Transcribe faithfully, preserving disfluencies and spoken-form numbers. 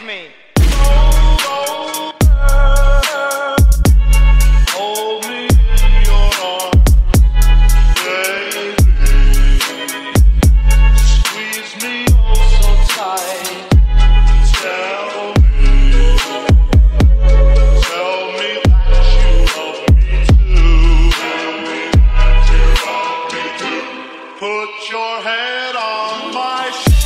me. Hold me in your arms, baby. Squeeze me oh so tight. Tell me, tell me that you love me too. Tell me that you love me too. Put your head on my shoulder.